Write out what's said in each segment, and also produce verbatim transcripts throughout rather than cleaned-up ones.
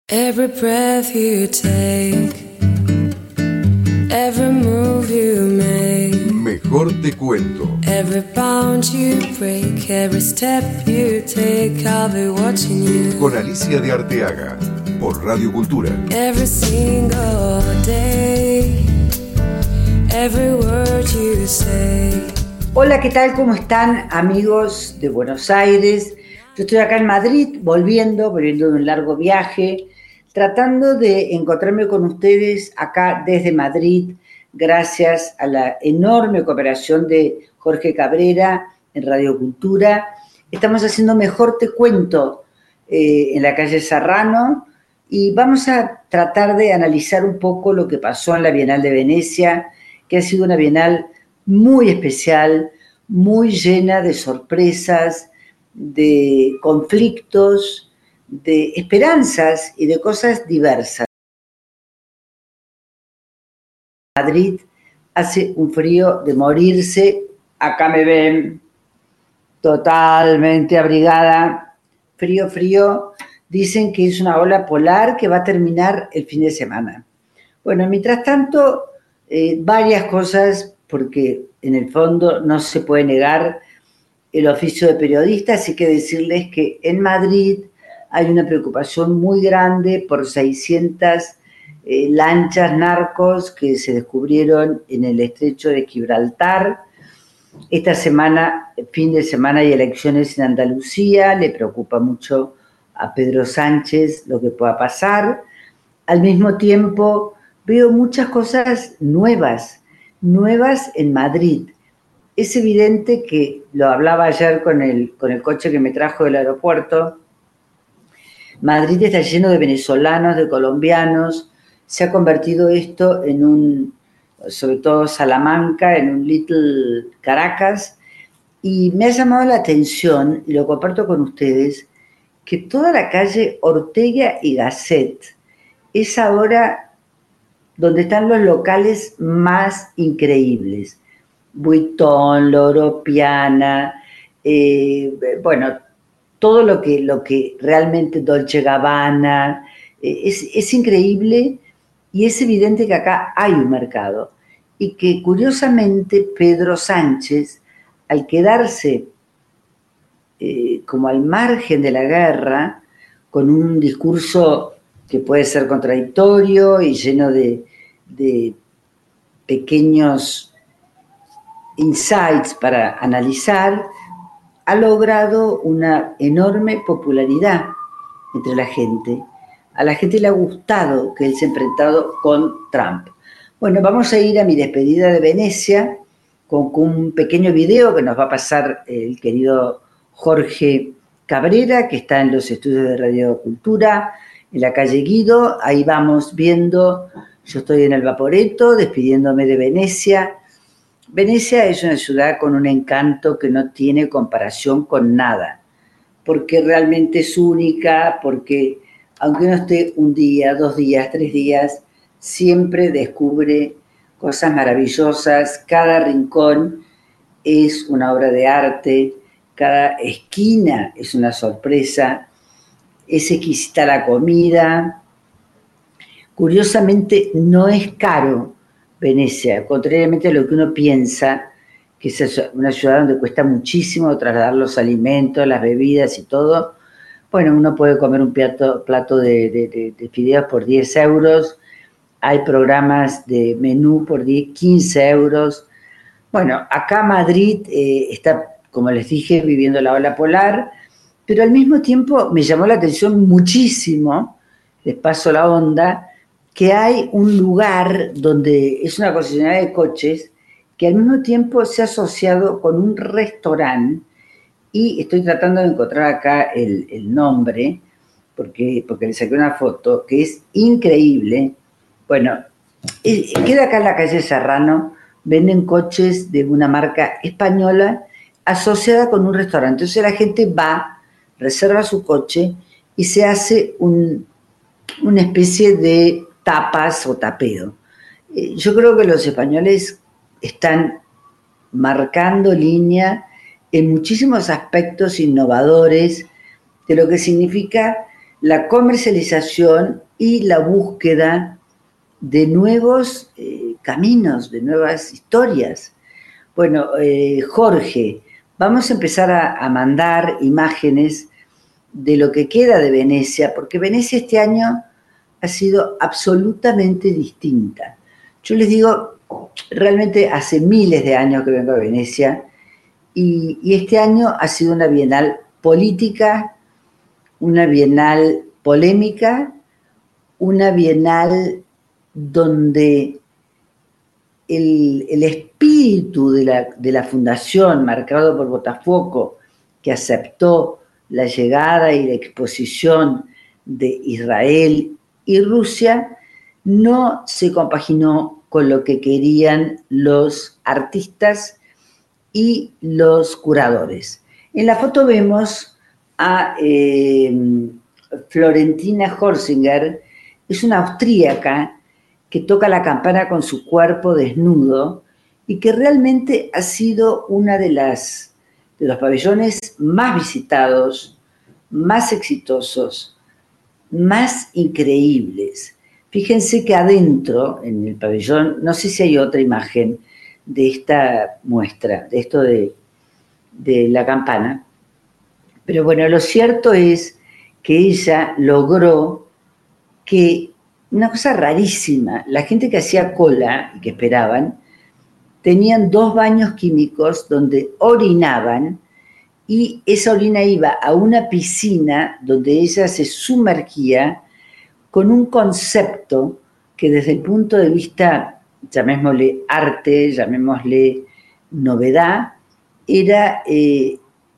Every breath you take, every move you make, Mejor Te Cuento. Every bound you break, every step you take, I'll be watching you. Con Alicia de Arteaga, por Radio Cultura. Every single day, every word you say. Hola, ¿qué tal? ¿Cómo están, amigos de Buenos Aires? Yo estoy acá en Madrid, volviendo, volviendo de un largo viaje, tratando de encontrarme con ustedes acá desde Madrid, gracias a la enorme cooperación de Jorge Cabrera en Radio Cultura. Estamos haciendo Mejor Te Cuento eh, en la calle Serrano y vamos a tratar de analizar un poco lo que pasó en la Bienal de Venecia, que ha sido una Bienal muy especial, muy llena de sorpresas, de conflictos, de esperanzas y de cosas diversas. Madrid hace un frío de morirse, acá me ven totalmente abrigada, frío, frío, dicen que es una ola polar que va a terminar el fin de semana. Bueno, mientras tanto, eh, varias cosas, porque en el fondo no se puede negar el oficio de periodista, así que decirles que en Madrid hay una preocupación muy grande por seiscientas eh, lanchas narcos que se descubrieron en el estrecho de Gibraltar. Esta semana, fin de semana, hay elecciones en Andalucía, le preocupa mucho a Pedro Sánchez lo que pueda pasar. Al mismo tiempo, veo muchas cosas nuevas, nuevas en Madrid. Es evidente que, lo hablaba ayer con el, con el coche que me trajo del aeropuerto, Madrid está lleno de venezolanos, de colombianos, se ha convertido esto en un, sobre todo Salamanca, en un little Caracas, y me ha llamado la atención, y lo comparto con ustedes, que toda la calle Ortega y Gasset es ahora donde están los locales más increíbles. Vuitton, Loro Piana, eh, bueno, todo lo que, lo que realmente Dolce Gabbana, eh, es, es increíble y es evidente que acá hay un mercado y que curiosamente Pedro Sánchez, al quedarse eh, como al margen de la guerra, con un discurso que puede ser contradictorio y lleno de, de pequeños insights para analizar, ha logrado una enorme popularidad entre la gente. A la gente le ha gustado que él se ha enfrentado con Trump. Bueno, vamos a ir a mi despedida de Venecia con, con un pequeño video que nos va a pasar el querido Jorge Cabrera, que está en los estudios de Radio Cultura, en la calle Guido. Ahí vamos viendo, yo estoy en el Vaporetto, despidiéndome de Venecia. Venecia es una ciudad con un encanto que no tiene comparación con nada, porque realmente es única, porque aunque uno esté un día, dos días, tres días, siempre descubre cosas maravillosas. Cada rincón es una obra de arte, cada esquina es una sorpresa, es exquisita la comida. Curiosamente no es caro Venecia, contrariamente a lo que uno piensa, que es una ciudad donde cuesta muchísimo trasladar los alimentos, las bebidas y todo. Bueno, uno puede comer un plato, plato de, de, de, de fideos por diez euros, hay programas de menú por diez, quince euros. Bueno, acá Madrid eh, está, como les dije, viviendo la ola polar, pero al mismo tiempo me llamó la atención muchísimo, les paso la onda, que hay un lugar donde es una concesionaria de coches que al mismo tiempo se ha asociado con un restaurante, y estoy tratando de encontrar acá el, el nombre, porque, porque le saqué una foto, que es increíble. Bueno, eh, queda acá en la calle Serrano, venden coches de una marca española asociada con un restaurante. Entonces la gente va, reserva su coche y se hace un, una especie de tapas o tapeo. Eh, yo creo que los españoles están marcando línea en muchísimos aspectos innovadores de lo que significa la comercialización y la búsqueda de nuevos eh, caminos, de nuevas historias. Bueno, eh, Jorge, vamos a empezar a, a mandar imágenes de lo que queda de Venecia, porque Venecia este año ha sido absolutamente distinta. Yo les digo, realmente hace miles de años que vengo a Venecia y, y este año ha sido una bienal política, una bienal polémica, una bienal donde el, el espíritu de la, de la fundación, marcado por Botafogo, que aceptó la llegada y la exposición de Israel y Rusia, no se compaginó con lo que querían los artistas y los curadores. En la foto vemos a eh, Florentina Horsinger, es una austríaca que toca la campana con su cuerpo desnudo y que realmente ha sido una de las de los pabellones más visitados, más exitosos, más increíbles. Fíjense que adentro, en el pabellón, no sé si hay otra imagen de esta muestra, de esto de, de la campana, pero bueno, lo cierto es que ella logró que, una cosa rarísima, la gente que hacía cola y que esperaban, tenían dos baños químicos donde orinaban y esa orina iba a una piscina donde ella se sumergía con un concepto que desde el punto de vista, llamémosle arte, llamémosle novedad, era eh,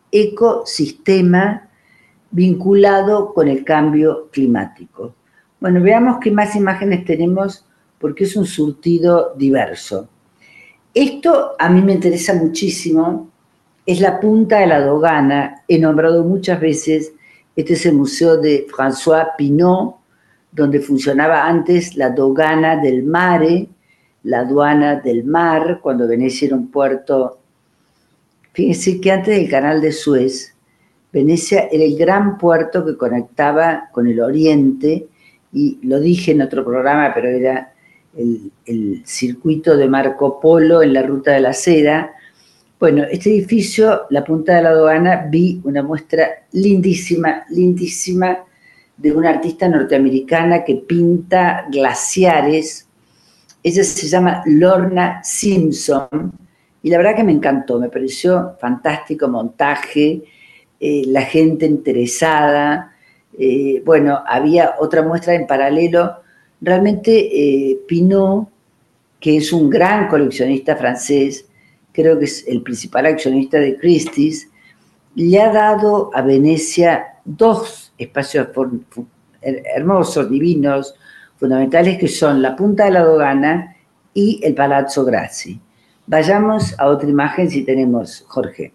ecosistema vinculado con el cambio climático. Bueno, veamos qué más imágenes tenemos porque es un surtido diverso. Esto a mí me interesa muchísimo, es la Punta de la Dogana, he nombrado muchas veces, este es el museo de François Pinault, donde funcionaba antes la Dogana del Mare, la aduana del mar, cuando Venecia era un puerto. Fíjense que antes del canal de Suez, Venecia era el gran puerto que conectaba con el oriente, y lo dije en otro programa, pero era El, el circuito de Marco Polo en la Ruta de la Seda. Bueno, este edificio, la Punta de la Dogana, vi una muestra lindísima, lindísima, de una artista norteamericana que pinta glaciares. Ella se llama Lorna Simpson, y la verdad que me encantó, me pareció fantástico montaje, eh, la gente interesada. Eh, bueno, había otra muestra en paralelo. Realmente eh, Pinault, que es un gran coleccionista francés, creo que es el principal accionista de Christie's, le ha dado a Venecia dos espacios hermosos, divinos, fundamentales, que son la Punta de la Dogana y el Palazzo Grassi. Vayamos a otra imagen si tenemos, Jorge.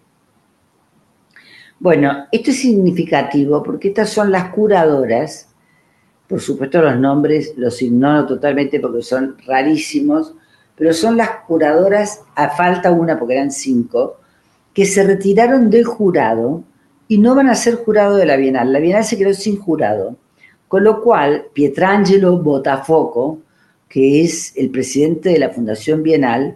Bueno, esto es significativo porque estas son las curadoras. Por supuesto, los nombres los ignoro totalmente porque son rarísimos, pero son las curadoras, a falta una porque eran cinco, que se retiraron del jurado y no van a ser jurado de la Bienal. La Bienal se quedó sin jurado, con lo cual Pietrangelo Botafogo, que es el presidente de la Fundación Bienal,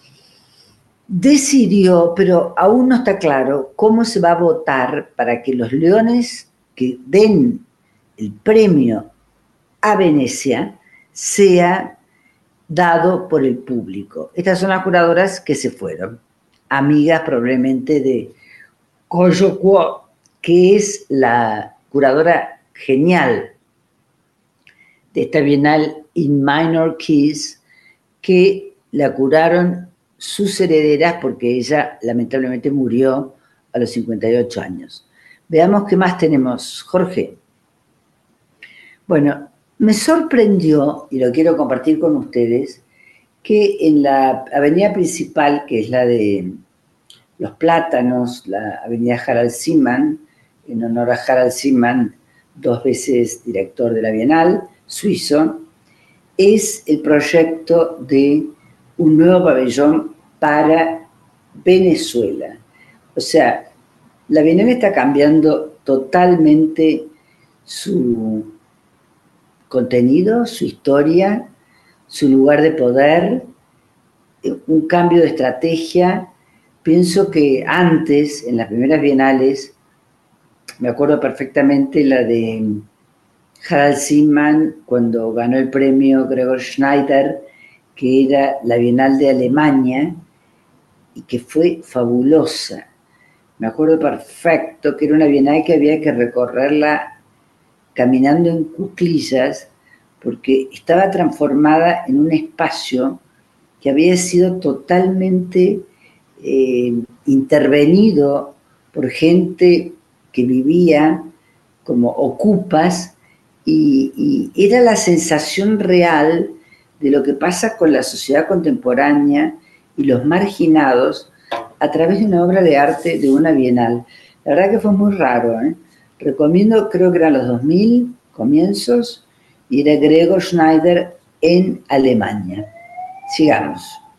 decidió, pero aún no está claro, cómo se va a votar para que los leones que den el premio a Venecia sea dado por el público. Estas son las curadoras que se fueron, amigas probablemente de Koyo Kuo, que es la curadora genial de esta Bienal in Minor Keys, que la curaron sus herederas porque ella lamentablemente murió a los cincuenta y ocho años. Veamos qué más tenemos, Jorge. Bueno, me sorprendió, y lo quiero compartir con ustedes, que en la avenida principal, que es la de Los Plátanos, la avenida Harald Seemann, en honor a Harald Seemann, dos veces director de la Bienal, suizo, es el proyecto de un nuevo pabellón para Venezuela. O sea, la Bienal está cambiando totalmente su contenido, su historia, su lugar de poder, un cambio de estrategia. Pienso que antes, en las primeras bienales, me acuerdo perfectamente la de Harald Siemann, cuando ganó el premio Gregor Schneider, que era la Bienal de Alemania, y que fue fabulosa. Me acuerdo perfecto que era una bienal que había que recorrerla caminando en cuclillas, porque estaba transformada en un espacio que había sido totalmente eh, intervenido por gente que vivía como ocupas, y, y era la sensación real de lo que pasa con la sociedad contemporánea y los marginados a través de una obra de arte de una bienal. La verdad que fue muy raro, ¿eh? Recomiendo, creo que eran los dos mil, comienzos, y era Gregor Schneider en Alemania. Sigamos.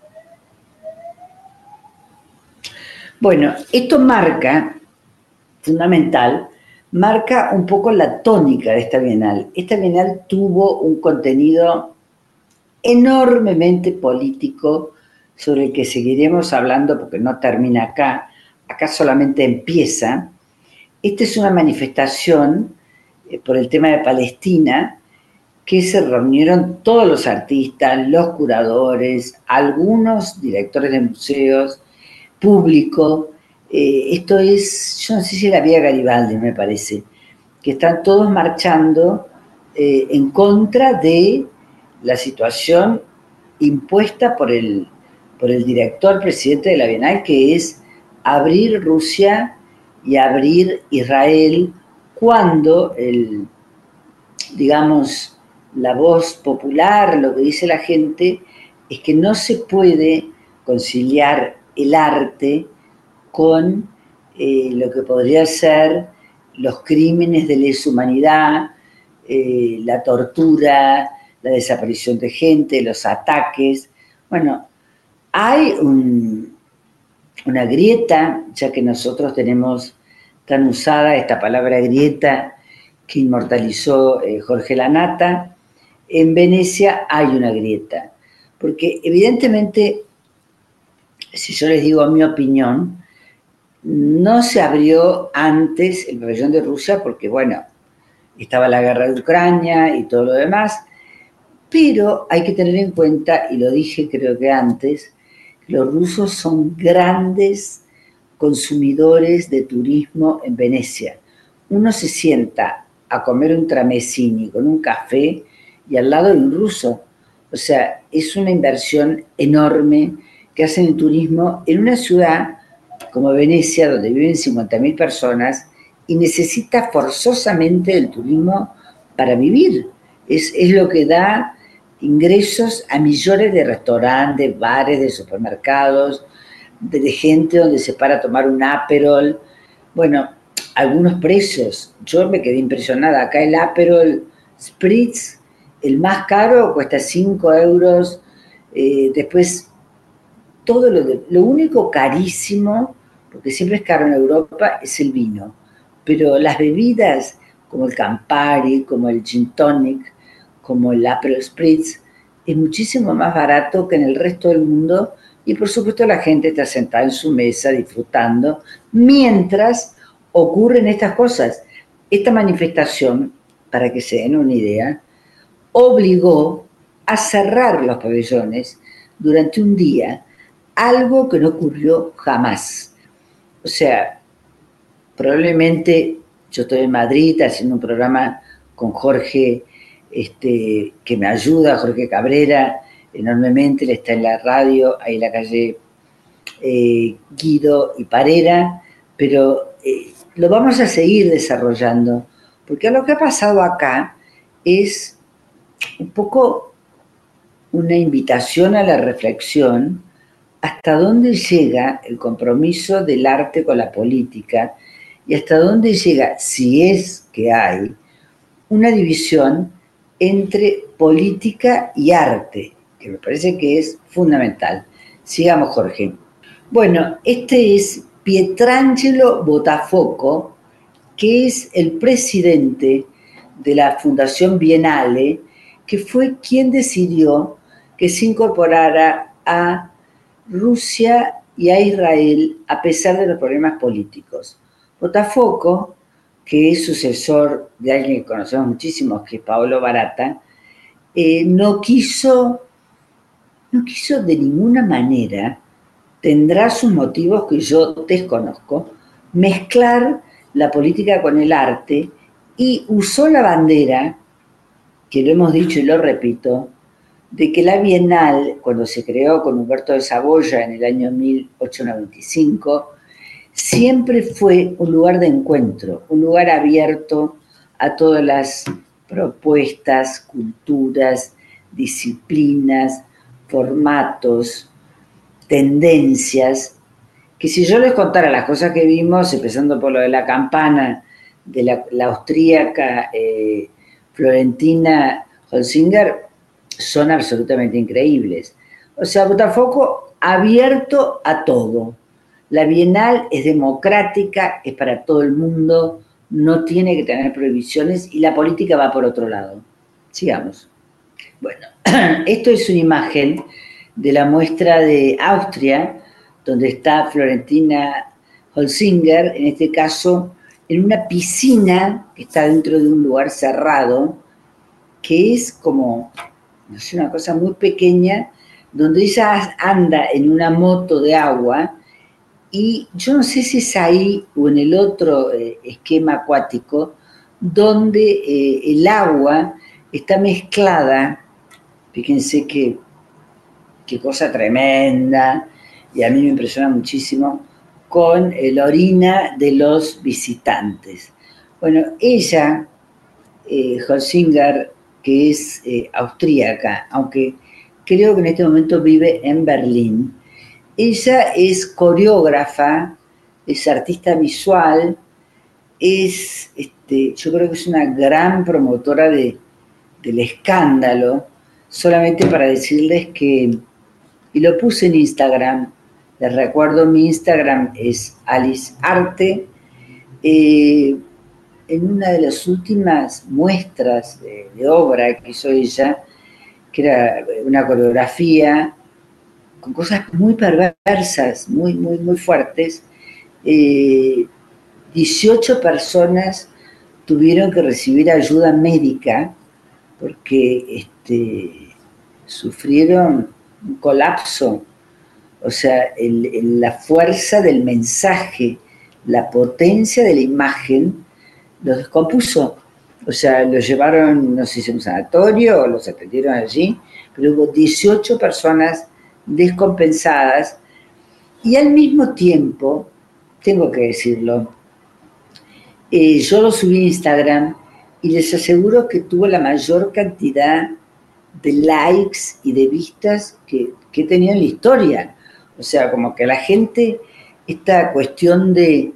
Bueno, esto marca, fundamental, marca un poco la tónica de esta bienal. Esta bienal tuvo un contenido enormemente político, sobre el que seguiremos hablando porque no termina acá, acá solamente empieza. Esta es una manifestación eh, por el tema de Palestina, que se reunieron todos los artistas, los curadores, algunos directores de museos, público. Eh, esto es, yo no sé si era Vía Garibaldi, me parece, que están todos marchando eh, en contra de la situación impuesta por el por el director, presidente de la Bienal, que es abrir Rusia y abrir Israel, cuando el, digamos, la voz popular, lo que dice la gente, es que no se puede conciliar el arte con eh, lo que podría ser los crímenes de lesa humanidad, eh, la tortura, la desaparición de gente, los ataques. Bueno, hay un, una grieta, ya que nosotros tenemos tan usada esta palabra grieta que inmortalizó eh, Jorge Lanata. En Venecia hay una grieta, porque evidentemente, si yo les digo mi opinión, no se abrió antes el pabellón de Rusia porque, bueno, estaba la guerra de Ucrania y todo lo demás, pero hay que tener en cuenta, y lo dije creo que antes, los rusos son grandes consumidores de turismo en Venecia. Uno se sienta a comer un tramezzini con un café y al lado hay un ruso. O sea, es una inversión enorme que hacen en turismo en una ciudad como Venecia, donde viven cincuenta mil personas y necesita forzosamente el turismo para vivir. Es, es lo que da ingresos a millones de restaurantes, bares, de supermercados, de, de gente donde se para a tomar un Aperol. Bueno, algunos precios. Yo me quedé impresionada. Acá el Aperol Spritz, el más caro, cuesta cinco euros. Eh, después, todo lo, de, lo único carísimo, porque siempre es caro en Europa, es el vino. Pero las bebidas, como el Campari, como el Gin Tonic, como el Aperol Spritz, es muchísimo más barato que en el resto del mundo, y por supuesto la gente está sentada en su mesa disfrutando, mientras ocurren estas cosas. Esta manifestación, para que se den una idea, obligó a cerrar los pabellones durante un día, algo que no ocurrió jamás. O sea, probablemente yo estoy en Madrid haciendo un programa con Jorge, Este, que me ayuda, Jorge Cabrera, enormemente, él está en la radio, ahí en la calle eh, Guido y Parera, pero eh, lo vamos a seguir desarrollando, porque lo que ha pasado acá es un poco una invitación a la reflexión hasta dónde llega el compromiso del arte con la política y hasta dónde llega, si es que hay, una división entre política y arte, que me parece que es fundamental. Sigamos, Jorge. Bueno, este es Pietrangelo Botafogo, que es el presidente de la Fundación Biennale, que fue quien decidió que se incorporara a Rusia y a Israel a pesar de los problemas políticos. Botafogo, que es sucesor de alguien que conocemos muchísimo, que es Paolo Barata, eh, no quiso, no quiso de ninguna manera, tendrá sus motivos que yo desconozco, mezclar la política con el arte y usó la bandera, que lo hemos dicho y lo repito, de que la Bienal, cuando se creó con Humberto de Saboya en el año mil ochocientos noventa y cinco, siempre fue un lugar de encuentro, un lugar abierto a todas las propuestas, culturas, disciplinas, formatos, tendencias, que si yo les contara las cosas que vimos, empezando por lo de la campana de la, la austríaca eh, Florentina Holzinger, son absolutamente increíbles. O sea, Botafogo abierto a todo. La Bienal es democrática, es para todo el mundo, no tiene que tener prohibiciones y la política va por otro lado. Sigamos. Bueno, esto es una imagen de la muestra de Austria, donde está Florentina Holzinger, en este caso, en una piscina que está dentro de un lugar cerrado, que es como, no sé, una cosa muy pequeña, donde ella anda en una moto de agua, y yo no sé si es ahí o en el otro eh, esquema acuático, donde eh, el agua está mezclada, fíjense que, qué cosa tremenda, y a mí me impresiona muchísimo, con eh, la orina de los visitantes. Bueno, ella, eh, Holzinger, que es eh, austríaca, aunque creo que en este momento vive en Berlín, ella es coreógrafa, es artista visual, es, este, yo creo que es una gran promotora de, del escándalo, solamente para decirles que, y lo puse en Instagram, les recuerdo, mi Instagram es Alice Arte, eh, en una de las últimas muestras de, de obra que hizo ella, que era una coreografía con cosas muy perversas, muy, muy, muy fuertes, eh, dieciocho personas tuvieron que recibir ayuda médica porque este, sufrieron un colapso. O sea, el, el, la fuerza del mensaje, la potencia de la imagen, los descompuso. O sea, los llevaron, no sé si a un sanatorio o los atendieron allí, pero hubo dieciocho personas descompensadas y al mismo tiempo, tengo que decirlo, eh, yo lo subí a Instagram y les aseguro que tuvo la mayor cantidad de likes y de vistas que, que he tenido en la historia. O sea, como que la gente, esta cuestión de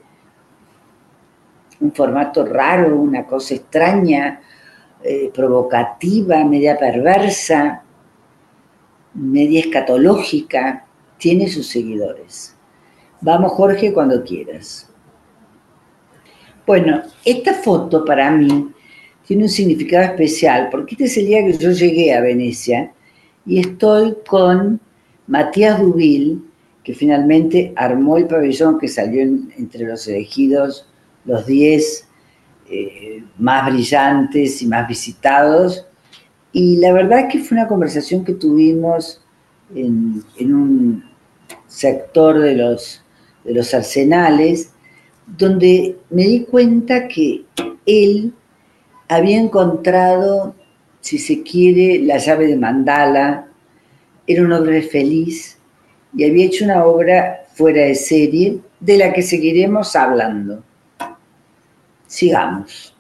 un formato raro, una cosa extraña, eh, provocativa, media perversa, media escatológica, tiene sus seguidores. Vamos, Jorge, cuando quieras. Bueno, esta foto para mí tiene un significado especial, porque este es el día que yo llegué a Venecia y estoy con Matías Dubil, que finalmente armó el pabellón que salió en, entre los elegidos, los diez eh, más brillantes y más visitados. Y la verdad es que fue una conversación que tuvimos en, en un sector de los, de los arsenales, donde me di cuenta que él había encontrado, si se quiere, la llave de Mandala, era un hombre feliz y había hecho una obra fuera de serie de la que seguiremos hablando. Sigamos.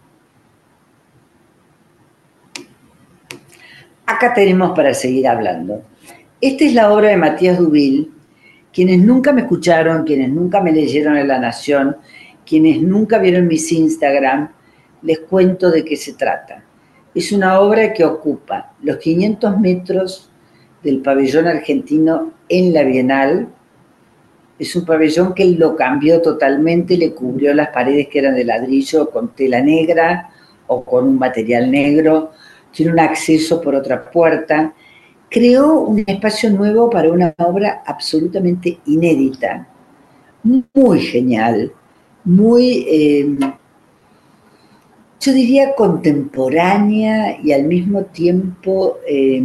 Acá tenemos para seguir hablando. Esta es la obra de Matías Dubil. Quienes nunca me escucharon, quienes nunca me leyeron en La Nación, quienes nunca vieron mis Instagram, les cuento de qué se trata. Es una obra que ocupa los quinientos metros del pabellón argentino en la Bienal. Es un pabellón que él lo cambió totalmente, le cubrió las paredes que eran de ladrillo con tela negra, o con un material negro, tiene un acceso por otra puerta. Creó un espacio nuevo para una obra absolutamente inédita, muy genial, muy, eh, yo diría, contemporánea y al mismo tiempo eh,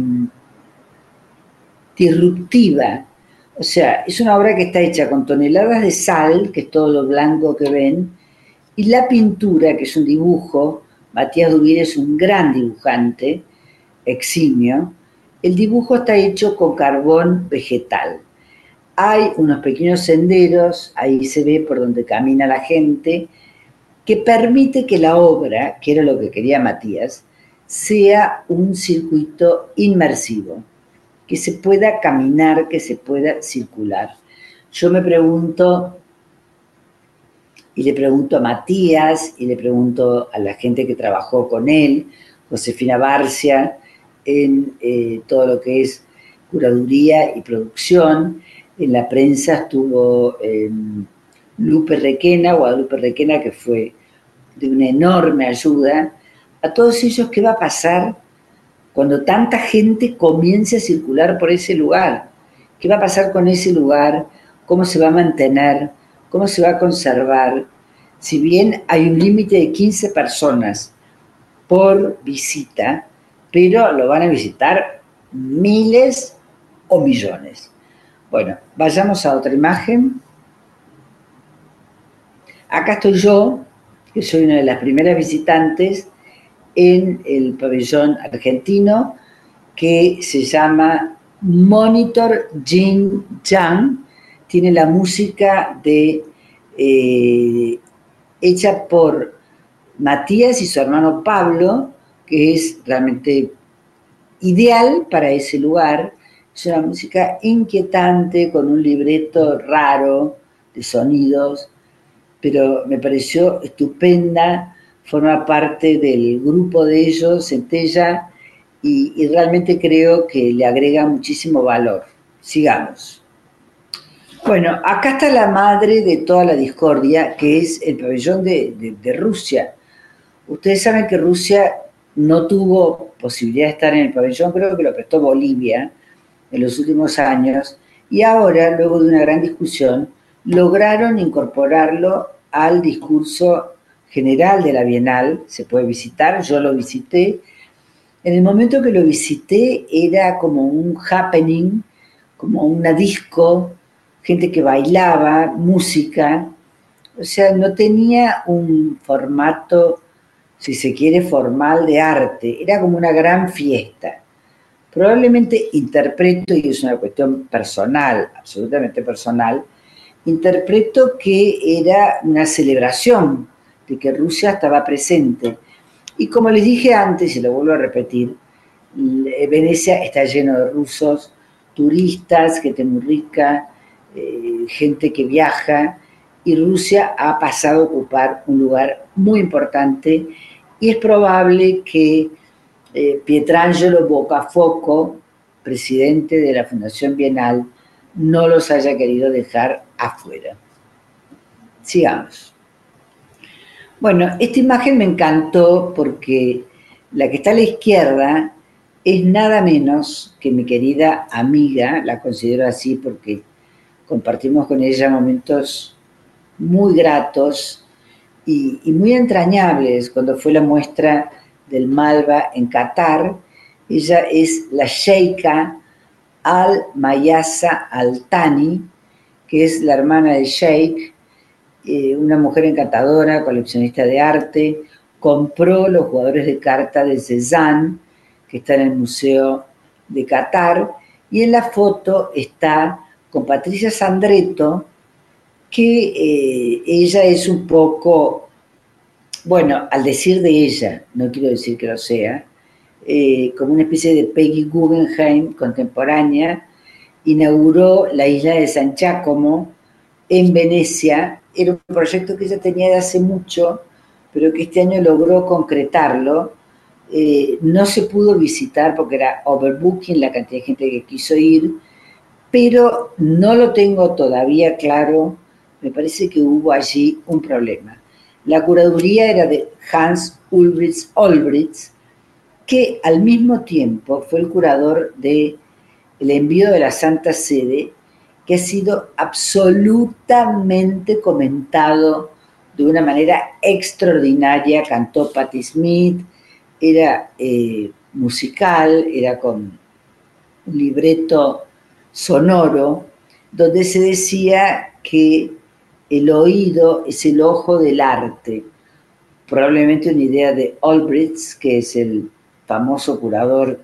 disruptiva. O sea, es una obra que está hecha con toneladas de sal, que es todo lo blanco que ven, y la pintura, que es un dibujo. Matías Duvier es un gran dibujante, eximio. El dibujo está hecho con carbón vegetal. Hay unos pequeños senderos, ahí se ve por donde camina la gente, que permite que la obra, que era lo que quería Matías, sea un circuito inmersivo, que se pueda caminar, que se pueda circular. Yo me pregunto, y le pregunto a Matías, y le pregunto a la gente que trabajó con él, Josefina Barcia, en eh, todo lo que es curaduría y producción. En la prensa estuvo eh, Lupe Requena, Guadalupe Requena, que fue de una enorme ayuda. A todos ellos, ¿qué va a pasar cuando tanta gente comience a circular por ese lugar? ¿Qué va a pasar con ese lugar? ¿Cómo se va a mantener? ¿Cómo se va a conservar? Si bien hay un límite de quince personas por visita, pero lo van a visitar miles o millones. Bueno, vayamos a otra imagen. Acá estoy yo, que soy una de las primeras visitantes en el pabellón argentino, que se llama Monitor Jin Yang. Tiene la música de, eh, hecha por Matías y su hermano Pablo, que es realmente ideal para ese lugar. Es una música inquietante, con un libreto raro de sonidos, pero me pareció estupenda. Forma parte del grupo de ellos, Centella, y, y realmente creo que le agrega muchísimo valor. Sigamos. Bueno, acá está la madre de toda la discordia, que es el pabellón de, de, de Rusia. Ustedes saben que Rusia no tuvo posibilidad de estar en el pabellón, creo que lo prestó Bolivia en los últimos años, y ahora, luego de una gran discusión, lograron incorporarlo al discurso general de la Bienal. Se puede visitar, yo lo visité. En el momento que lo visité era como un happening, como una disco, gente que bailaba, música. O sea, no tenía un formato, si se quiere, formal de arte. Era como una gran fiesta. Probablemente interpreto, y es una cuestión personal, absolutamente personal, interpreto que era una celebración de que Rusia estaba presente. Y como les dije antes, y lo vuelvo a repetir, Venecia está lleno de rusos, turistas, gente muy rica, eh, gente que viaja, y Rusia ha pasado a ocupar un lugar muy importante, y es probable que eh, Pietrangelo Bocafoco, presidente de la Fundación Bienal, no los haya querido dejar afuera. Sigamos. Bueno, esta imagen me encantó porque la que está a la izquierda es nada menos que mi querida amiga, la considero así porque compartimos con ella momentos muy gratos y, y muy entrañables. Cuando fue la muestra del Malva en Qatar, ella es la Sheikha Al-Mayasa Al-Thani, que es la hermana del Sheikh, eh, una mujer encantadora, coleccionista de arte. Compró los jugadores de carta de Cézanne, que está en el Museo de Qatar, y en la foto está con Patricia Sandretto, que eh, ella es un poco, bueno, al decir de ella, no quiero decir que lo sea, eh, como una especie de Peggy Guggenheim contemporánea. Inauguró la isla de San Giacomo en Venecia. Era un proyecto que ella tenía de hace mucho, pero que este año logró concretarlo. Eh, no se pudo visitar porque era overbooking la cantidad de gente que quiso ir, pero no lo tengo todavía claro. Me parece que hubo allí un problema. La curaduría era de Hans Ulrich Olbritz, que al mismo tiempo fue el curador del envío de la Santa Sede, que ha sido absolutamente comentado de una manera extraordinaria. Cantó Patti Smith, era eh, musical, era con un libreto sonoro, donde se decía que el oído es el ojo del arte. Probablemente una idea de Olbritz, que es el famoso curador,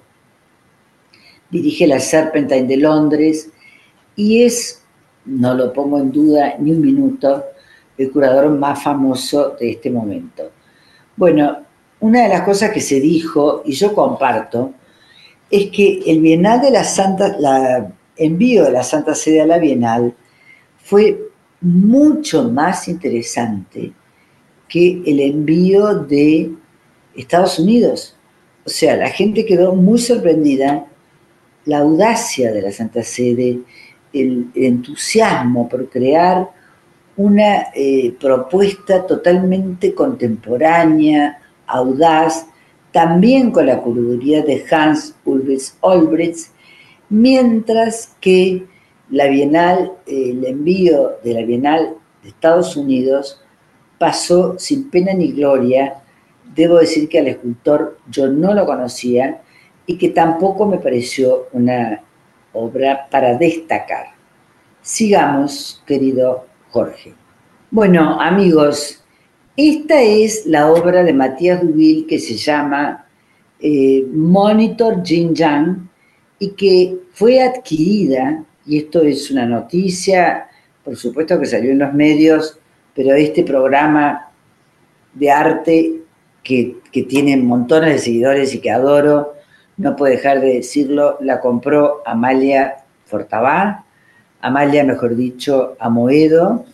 dirige la Serpentine de Londres y es, no lo pongo en duda ni un minuto, el curador más famoso de este momento. Bueno, una de las cosas que se dijo, y yo comparto, es que el Bienal de la Santa, la envío de la Santa Sede a la Bienal fue mucho más interesante que el envío de Estados Unidos. O sea, la gente quedó muy sorprendida, la audacia de la Santa Sede, el, el entusiasmo por crear una eh, propuesta totalmente contemporánea, audaz, también con la curaduría de Hans Ulrich Olbritz, mientras que la Bienal, eh, el envío de la Bienal de Estados Unidos pasó sin pena ni gloria. Debo decir que al escultor yo no lo conocía y que tampoco me pareció una obra para destacar. Sigamos, querido Jorge. Bueno, amigos, esta es la obra de Matías Dubil que se llama eh, Monitor Jin Yang y que fue adquirida, y esto es una noticia, por supuesto que salió en los medios, pero este programa de arte que, que tiene montones de seguidores y que adoro, no puedo dejar de decirlo, la compró Amalia Fortabá, Amalia, mejor dicho, Amoedo,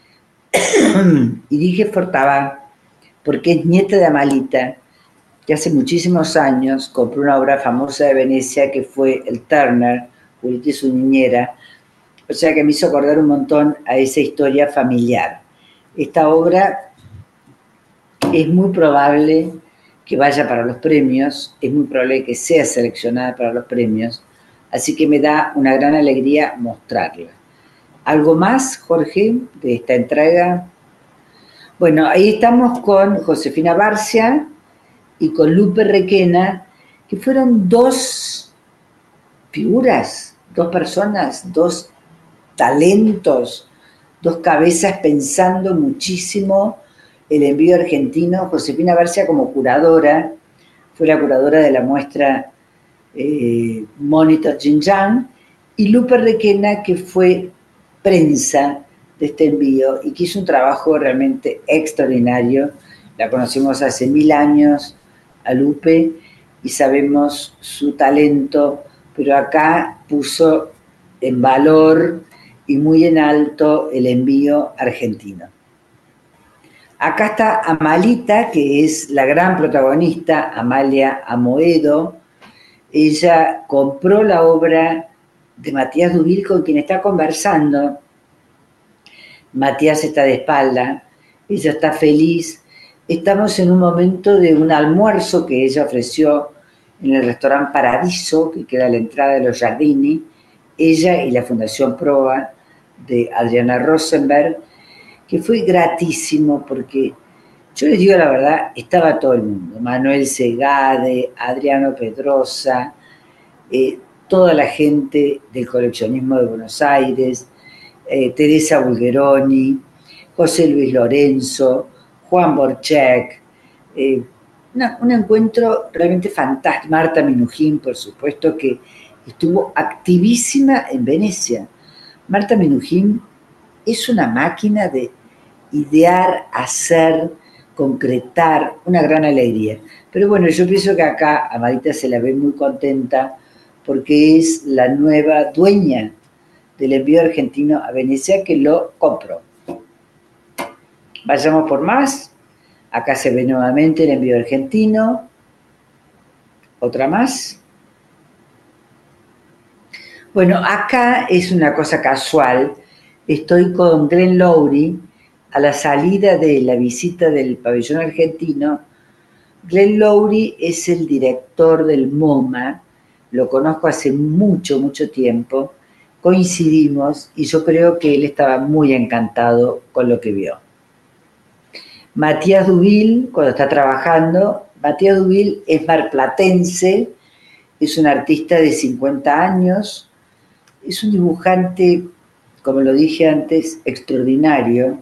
y dije Fortabá porque es nieta de Amalita, que hace muchísimos años compró una obra famosa de Venecia que fue el Turner, Julieta y su niñera, o sea que me hizo acordar un montón a esa historia familiar. Esta obra es muy probable que vaya para los premios, es muy probable que sea seleccionada para los premios, así que me da una gran alegría mostrarla. ¿Algo más, Jorge, de esta entrega? Bueno, ahí estamos con Josefina Barcia y con Lupe Requena, que fueron dos figuras, dos personas, dos talentos, dos cabezas pensando muchísimo el envío argentino. Josefina Barcia como curadora, fue la curadora de la muestra eh, Monitor Jin Yang, y Lupe Requena, que fue prensa de este envío y que hizo un trabajo realmente extraordinario. La conocimos hace mil años a Lupe y sabemos su talento, pero acá puso en valor y muy en alto el envío argentino. Acá está Amalita, que es la gran protagonista, Amalia Amoedo. Ella compró la obra de Matías Dubil, con quien está conversando. Matías está de espalda, ella está feliz. Estamos en un momento de un almuerzo que ella ofreció en el restaurante Paradiso, que queda a la entrada de los Giardini, ella y la Fundación Proa de Adriana Rosenberg, que fue gratísimo porque, yo les digo la verdad, estaba todo el mundo, Manuel Segade, Adriano Pedrosa, eh, toda la gente del coleccionismo de Buenos Aires, eh, Teresa Bulgeroni, José Luis Lorenzo, Juan Borchek, eh, una, un encuentro realmente fantástico. Marta Minujín, por supuesto, que estuvo activísima en Venecia. Marta Minujín es una máquina de idear, hacer, concretar, una gran alegría. Pero bueno, yo pienso que acá a Marita se la ve muy contenta porque es la nueva dueña del envío argentino a Venecia, que lo compró. Vayamos por más. Acá se ve nuevamente el envío argentino. Otra más. Bueno, acá es una cosa casual. Estoy con Glenn Lowry a la salida de la visita del pabellón argentino, Glenn Lowry es el director del MoMA, lo conozco hace mucho, mucho tiempo, coincidimos y yo creo que él estaba muy encantado con lo que vio. Matías Duville, cuando está trabajando, Matías Duville es marplatense, es un artista de cincuenta años, es un dibujante, como lo dije antes, extraordinario.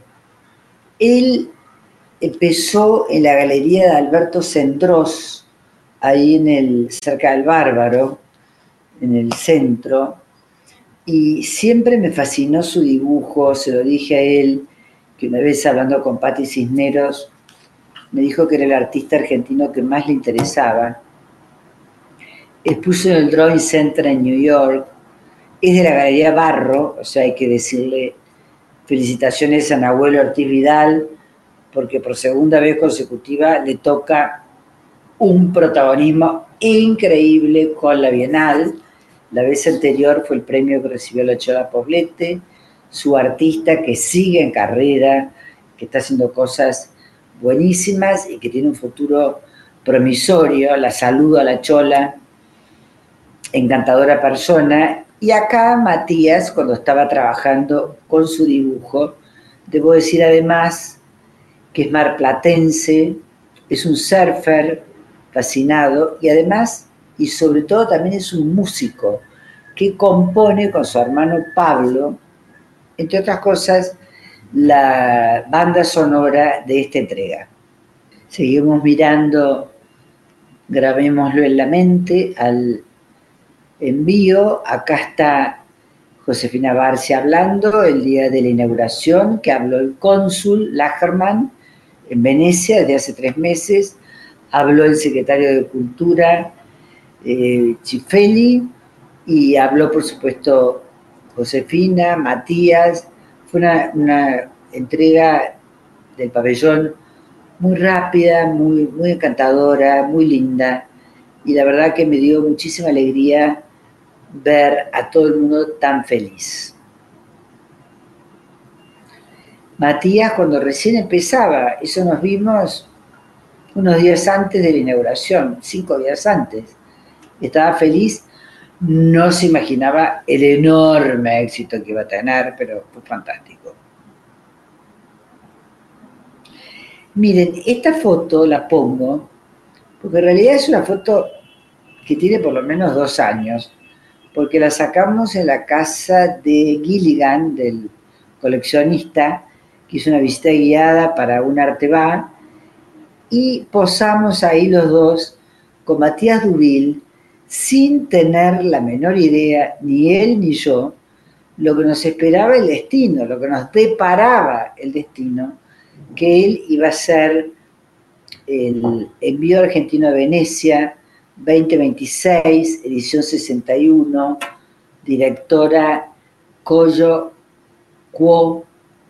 Él empezó en la galería de Alberto Sendros, ahí en el, cerca del Bárbaro, en el centro, y siempre me fascinó su dibujo. Se lo dije a él, que una vez hablando con Patti Cisneros, me dijo que era el artista argentino que más le interesaba. Expuso en el Drawing Center en New York, es de la Galería Barro, o sea, hay que decirle felicitaciones a Nahuel Ortiz Vidal, porque por segunda vez consecutiva le toca un protagonismo increíble con la Bienal. La vez anterior fue el premio que recibió la Chola Poblete, su artista que sigue en carrera, que está haciendo cosas buenísimas y que tiene un futuro promisorio. La saludo a la Chola, encantadora persona. Y acá Matías, cuando estaba trabajando con su dibujo, debo decir además que es marplatense, es un surfer fascinado y además, y sobre todo también es un músico que compone con su hermano Pablo, entre otras cosas, la banda sonora de esta entrega. Seguimos mirando, grabémoslo en la mente, al envío. Acá está Josefina Barcia hablando el día de la inauguración, que habló el cónsul Lagerman en Venecia desde hace tres meses, habló el secretario de Cultura, eh, Cifelli, y habló, por supuesto, Josefina, Matías. Fue una, una entrega del pabellón muy rápida, muy, muy encantadora, muy linda, y la verdad que me dio muchísima alegría ver a todo el mundo tan feliz. Matías, cuando recién empezaba, eso nos vimos unos días antes de la inauguración, cinco días antes, estaba feliz, no se imaginaba el enorme éxito que iba a tener, pero fue fantástico. Miren, esta foto la pongo, porque en realidad es una foto que tiene por lo menos dos años, porque la sacamos en la casa de Gilligan, del coleccionista, que hizo una visita guiada para un arte bar, y posamos ahí los dos con Matías Duville, sin tener la menor idea, ni él ni yo, lo que nos esperaba el destino, lo que nos deparaba el destino, que él iba a ser el envío argentino a Venecia, veinte veintiséis, edición sesenta y uno, directora Koyo Kuo,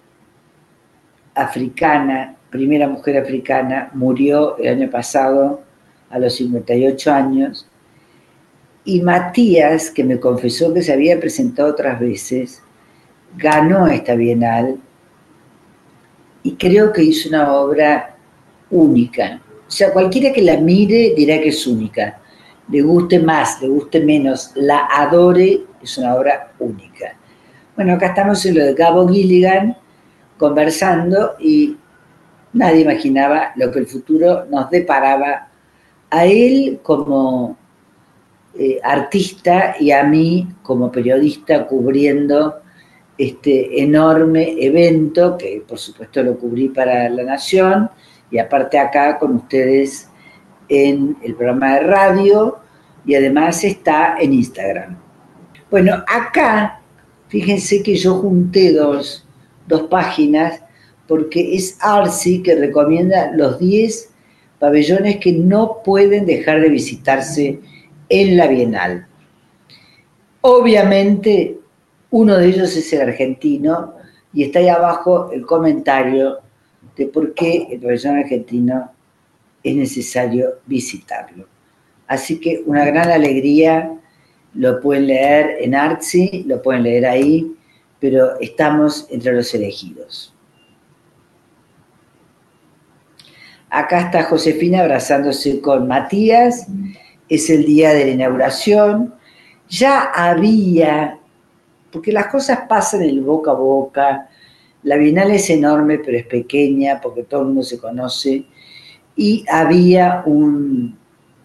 africana, primera mujer africana, murió el año pasado a los cincuenta y ocho años, y Matías, que me confesó que se había presentado otras veces, ganó esta Bienal y creo que hizo una obra única. O sea, cualquiera que la mire dirá que es única. Le guste más, le guste menos, la adore, es una obra única. Bueno, acá estamos en lo de Gabo Gilligan, conversando, y nadie imaginaba lo que el futuro nos deparaba a él como eh, artista y a mí como periodista cubriendo este enorme evento, que por supuesto lo cubrí para La Nación, y aparte acá con ustedes en el programa de radio, y además está en Instagram. Bueno, acá, fíjense que yo junté dos, dos páginas, porque es Artsy que recomienda los diez pabellones que no pueden dejar de visitarse en la Bienal. Obviamente, uno de ellos es el argentino, y está ahí abajo el comentario de por qué el pabellón argentino es necesario visitarlo. Así que una gran alegría, lo pueden leer en Artsy, lo pueden leer ahí, pero estamos entre los elegidos. Acá está Josefina abrazándose con Matías, es el día de la inauguración. Ya había, porque las cosas pasan en el boca a boca, la Bienal es enorme pero es pequeña porque todo el mundo se conoce, y había un,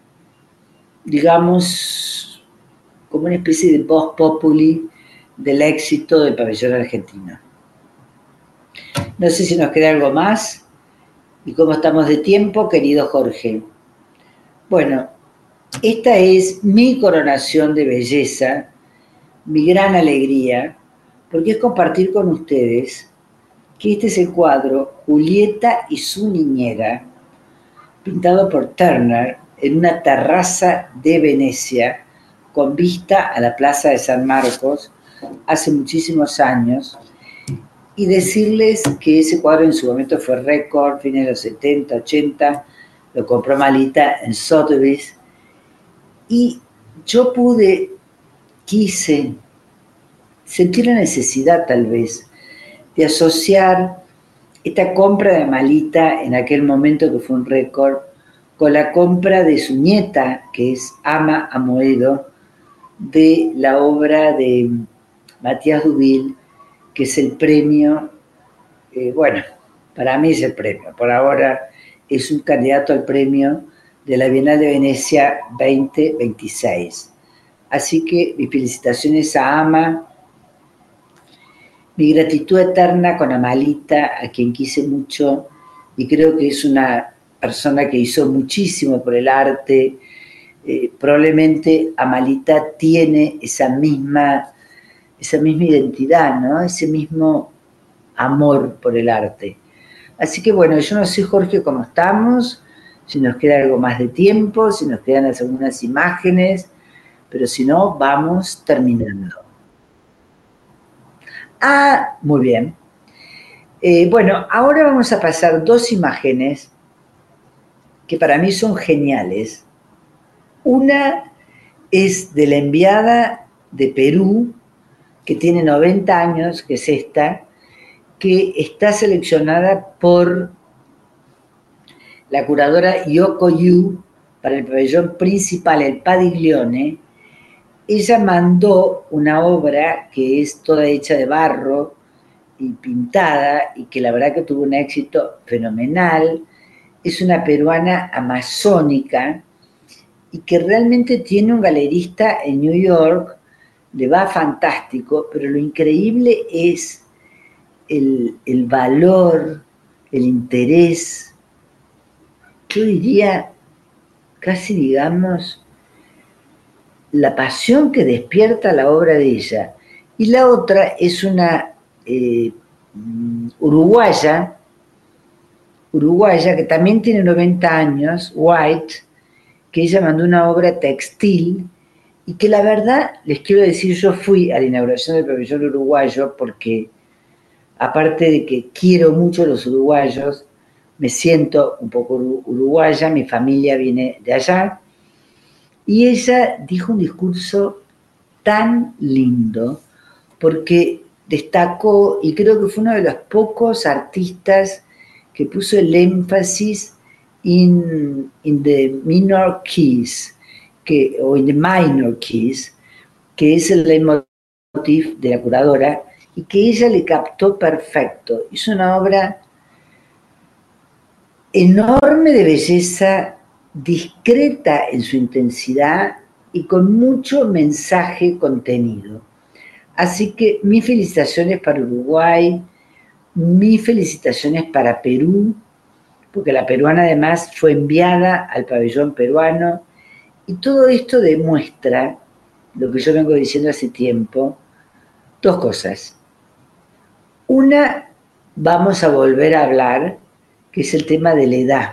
digamos, como una especie de voz populi del éxito del pabellón argentino. No sé si nos queda algo más. ¿Y cómo estamos de tiempo, querido Jorge? Bueno, esta es mi coronación de belleza, mi gran alegría, porque es compartir con ustedes que este es el cuadro Julieta y su niñera, pintado por Turner en una terraza de Venecia con vista a la Plaza de San Marcos hace muchísimos años, y decirles que ese cuadro en su momento fue récord, fines de los setenta, ochenta, lo compró Malita en Sotheby's, y yo pude, quise, sentí la necesidad tal vez de asociar esta compra de Malita en aquel momento que fue un récord con la compra de su nieta, que es Ama Amoedo, de la obra de Matías Dubil, que es el premio, eh, bueno, para mí es el premio, por ahora es un candidato al premio de la Bienal de Venecia veinte veintiséis. Así que mis felicitaciones a Ama, mi gratitud eterna con Amalita, a quien quise mucho, y creo que es una persona que hizo muchísimo por el arte. Eh, probablemente Amalita tiene esa misma, esa misma identidad, ¿no? Ese mismo amor por el arte. Así que bueno, yo no sé, Jorge, cómo estamos, si nos queda algo más de tiempo, si nos quedan algunas imágenes, pero si no, vamos terminando. Ah, muy bien. Eh, bueno, ahora vamos a pasar dos imágenes que para mí son geniales. Una es de la enviada de Perú, que tiene noventa años, que es esta, que está seleccionada por la curadora Yoko Yu para el pabellón principal, el Padiglione. Ella mandó una obra que es toda hecha de barro y pintada, y que la verdad que tuvo un éxito fenomenal. Es una peruana amazónica y que realmente tiene un galerista en New York, le va fantástico, pero lo increíble es el, el valor, el interés, yo diría, casi digamos, la pasión que despierta la obra de ella. Y la otra es una eh, uruguaya, uruguaya que también tiene noventa años, White, que ella mandó una obra textil, y que la verdad, les quiero decir, yo fui a la inauguración del pabellón uruguayo porque, aparte de que quiero mucho a los uruguayos, me siento un poco uruguaya, mi familia viene de allá, y ella dijo un discurso tan lindo, porque destacó, y creo que fue uno de los pocos artistas que puso el énfasis in, in the minor keys, que, o in the minor keys, que es el leitmotiv de la curadora, y que ella le captó perfecto. Hizo una obra enorme de belleza, discreta en su intensidad y con mucho mensaje contenido. Así que mis felicitaciones para Uruguay, mis felicitaciones para Perú, porque la peruana además fue enviada al pabellón peruano, y todo esto demuestra lo que yo vengo diciendo hace tiempo, dos cosas. Una, vamos a volver a hablar, que es el tema de la edad.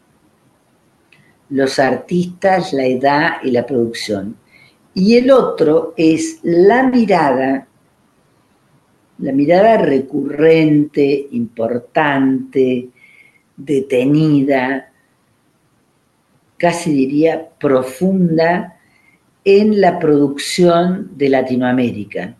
Los artistas, la edad y la producción. Y el otro es la mirada, la mirada recurrente, importante, detenida, casi diría profunda, en la producción de Latinoamérica.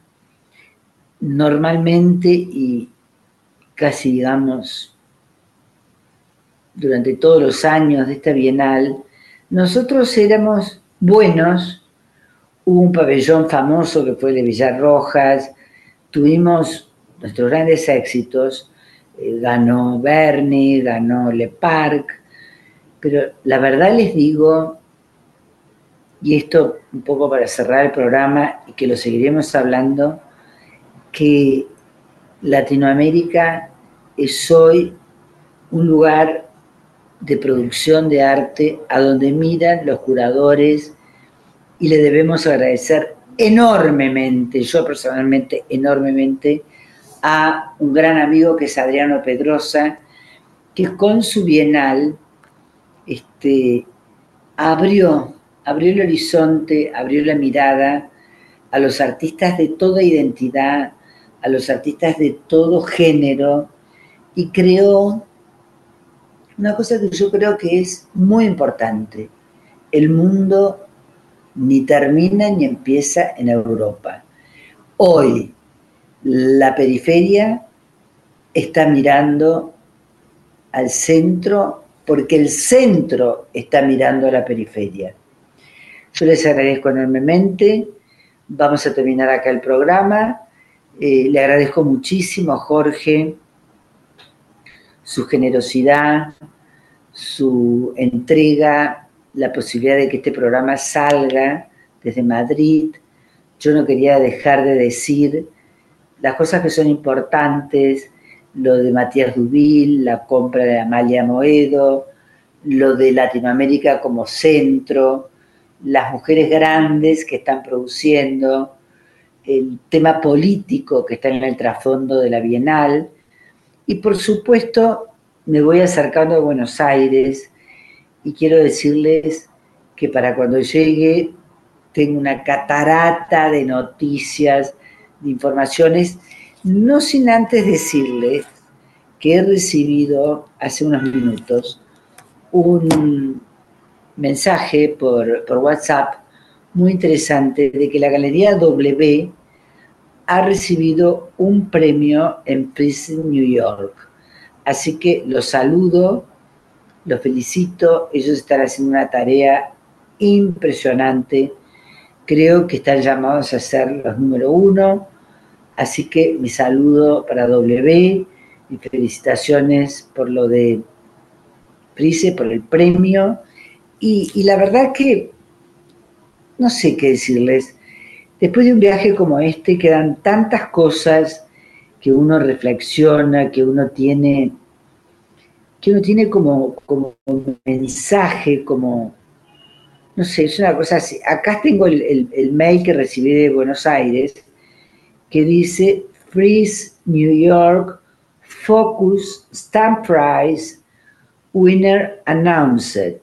Normalmente y casi digamos durante todos los años de esta Bienal, nosotros éramos buenos. Hubo un pabellón famoso que fue el de Villarrojas, tuvimos nuestros grandes éxitos, eh, ganó Bernie, ganó Le Parc, pero la verdad les digo, y esto un poco para cerrar el programa y que lo seguiremos hablando, que Latinoamérica es hoy un lugar de producción de arte a donde miran los curadores y le debemos agradecer enormemente, yo personalmente enormemente, a un gran amigo que es Adriano Pedrosa, que con su Bienal este, abrió, abrió el horizonte, abrió la mirada a los artistas de toda identidad, a los artistas de todo género, y creó una cosa que yo creo que es muy importante. El mundo ni termina ni empieza en Europa. Hoy la periferia está mirando al centro porque el centro está mirando a la periferia. Yo les agradezco enormemente. Vamos a terminar acá el programa. Eh, le agradezco muchísimo a Jorge su generosidad, su entrega, la posibilidad de que este programa salga desde Madrid. Yo no quería dejar de decir las cosas que son importantes, lo de Matías Dubil, la compra de Amalia Moedo, lo de Latinoamérica como centro, las mujeres grandes que están produciendo, el tema político que está en el trasfondo de la Bienal, y por supuesto me voy acercando a Buenos Aires y quiero decirles que para cuando llegue tengo una catarata de noticias, de informaciones, no sin antes decirles que he recibido hace unos minutos un mensaje por, por WhatsApp muy interesante de que la Galería W ha recibido un premio en Prison New York. Así que los saludo, los felicito, ellos están haciendo una tarea impresionante, creo que están llamados a ser los número uno, así que mi saludo para W y felicitaciones por lo de Price, por el premio, y, y la verdad que no sé qué decirles. Después de un viaje como este quedan tantas cosas que uno reflexiona, que uno tiene, que uno tiene como, como un mensaje, como, no sé, es una cosa así. Acá tengo el, el, el mail que recibí de Buenos Aires, que dice, Freeze New York, Focus, Stamp Prize, Winner Announced.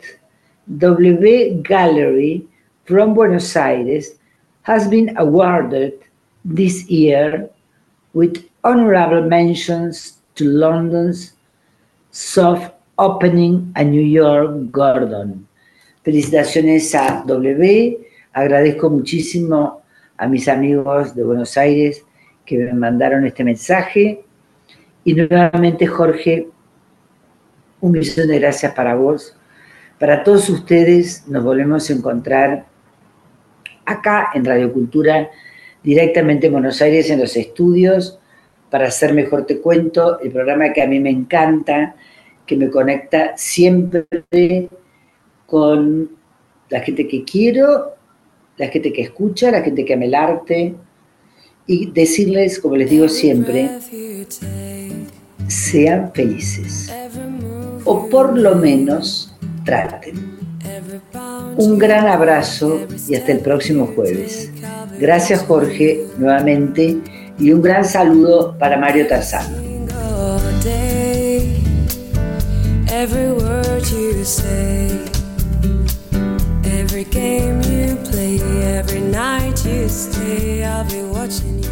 W Gallery from Buenos Aires has been awarded this year with honorable mentions to London's soft opening and New York Gordon. Felicitaciones a W, agradezco muchísimo a mis amigos de Buenos Aires que me mandaron este mensaje y nuevamente Jorge, un millón de gracias para vos. Para todos ustedes nos volvemos a encontrar acá en Radio Cultura, directamente en Buenos Aires, en los estudios, para hacer Mejor Te Cuento, el programa que a mí me encanta, que me conecta siempre con la gente que quiero, la gente que escucha, la gente que ama el arte, y decirles, como les digo siempre, sean felices, o por lo menos traten. Un gran abrazo y hasta el próximo jueves. Gracias Jorge, nuevamente, y un gran saludo para Mario Tarzano. Every word you say, every game you play, every night you stay, I'll be watching you.